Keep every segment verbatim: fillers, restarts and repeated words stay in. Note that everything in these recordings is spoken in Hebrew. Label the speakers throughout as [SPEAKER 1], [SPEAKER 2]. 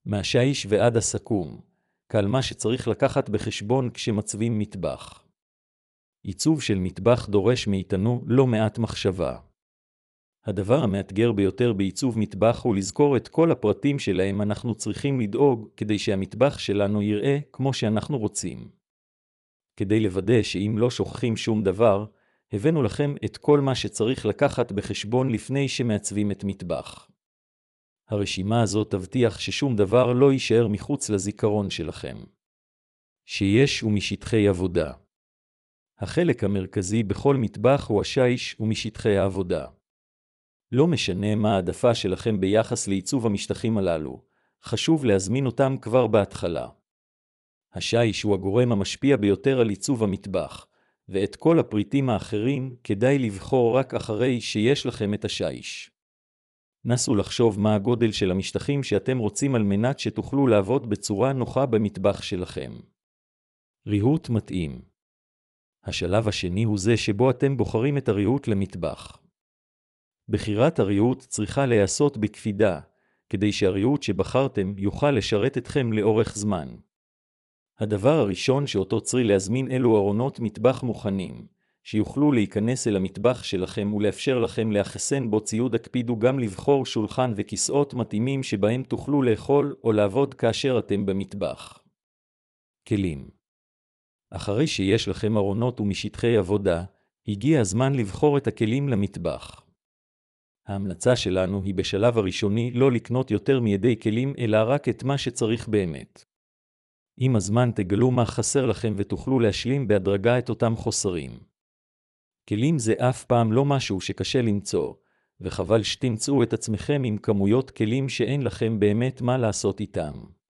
[SPEAKER 1] מהשיש ועד הסכו"ם, כעל מה שצריך לקחת בחשבון כשמצבים מטבח. עיצוב של מטבח דורש מאיתנו לא מעט מחשבה. הדבר המאתגר ביותר בעיצוב מטבח הוא לזכור את כל הפרטים שלהם אנחנו צריכים לדאוג כדי שהמטבח שלנו יראה כמו שאנחנו רוצים. כדי לוודא שאם לא שוכחים שום דבר, הבאנו לכם את כל מה שצריך לקחת בחשבון לפני שמעצבים את מטבח. הרשימה הזאת תבטיח ששום דבר לא יישאר מחוץ לזיכרון שלכם. שיש ומשטחי עבודה. החלק המרכזי בכל מטבח הוא השיש ומשטחי העבודה. לא משנה מה העדפה שלכם ביחס לעיצוב המשטחים הללו, חשוב להזמין אותם כבר בהתחלה. השיש הוא הגורם המשפיע ביותר על עיצוב המטבח, ואת כל הפריטים האחרים כדאי לבחור רק אחרי שיש לכם את השיש. נסו לחשוב מה הגודל של המשטחים שאתם רוצים על מנת שתוכלו לעבוד בצורה נוחה במטבח שלכם. ריהוט מתאים. השלב השני הוא זה שבו אתם בוחרים את הריהוט למטבח. בחירת הריהוט צריכה להיעשות בקפידה, כדי שהריהוט שבחרתם יוכל לשרת אתכם לאורך זמן. הדבר הראשון שאותו צריך להזמין אלו ארונות מטבח מוכנים, שיוכלו להיכנס אל המטבח שלכם ולאפשר לכם לאחסן בו ציוד. הקפידו גם לבחור שולחן וכיסאות מתאימים שבהם תוכלו לאכול או לעבוד כאשר אתם במטבח. כלים. אחרי שיש לכם ארונות ומשטחי עבודה, הגיע הזמן לבחור את הכלים למטבח. ההמלצה שלנו היא בשלב הראשוני לא לקנות יותר מידי כלים אלא רק את מה שצריך באמת. עם הזמן תגלו מה חסר לכם ותוכלו להשלים בהדרגה את אותם חוסרים. כלים זה אף פעם לא משהו שקשה למצוא, וחבל שתמצאו את עצמכם עם כמויות כלים שאין לכם באמת מה לעשות איתם.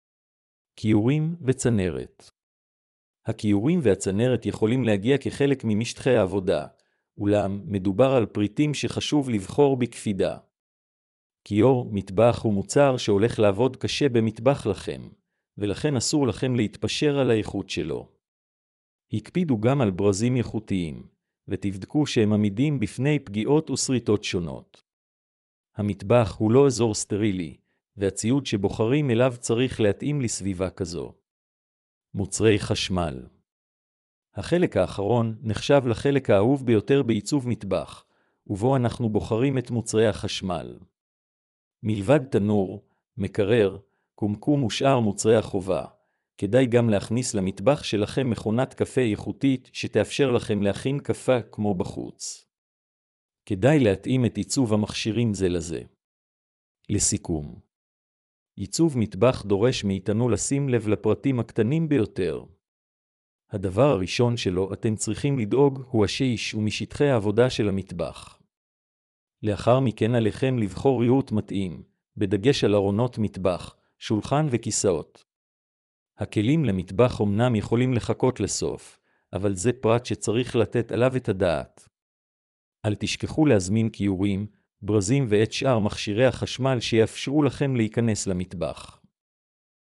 [SPEAKER 1] כיורים וצנרת. הכיורים והצנרת יכולים להגיע כחלק ממשטחי העבודה, אולם מדובר על פריטים שחשוב לבחור בקפידה. כיור מטבח הוא מוצר שהולך לעבוד קשה במטבח לכם, ולכן אסור לכם להתפשר על האיכות שלו. הקפידו גם על ברזים איכותיים, ותבדקו שהם עמידים בפני פגיעות וסריטות שונות. המטבח הוא לא אזור סטרילי, והציוד שבוחרים אליו צריך להתאים לסביבה כזו. מוצרי חשמל. החלק האחרון נחשב לחלק האהוב ביותר בעיצוב מטבח, ובו אנחנו בוחרים את מוצרי החשמל. מלבד תנור, מקרר, קומקום ושאר מוצרי החובה, כדאי גם להכניס למטבח שלכם מכונת קפה איכותית שתאפשר לכם להכין קפה כמו בחוץ. כדאי להתאים את עיצוב המכשירים זה לזה. לסיכום, עיצוב מטבח דורש מאיתנו לשים לב לפרטים הקטנים ביותר. הדבר הראשון שלו אתם צריכים לדאוג הוא השיש ומשטחי העבודה של המטבח. לאחר מכן עליכם לבחור ריהוט מתאים, בדגש על ארונות מטבח, שולחן וכיסאות. הכלים למטבח אמנם יכולים לחכות לסוף, אבל זה פרט שצריך לתת עליו את הדעת. אל תשכחו להזמין כיורים, ברזים ואת שאר מכשירי החשמל שיאפשרו לכם להיכנס למטבח.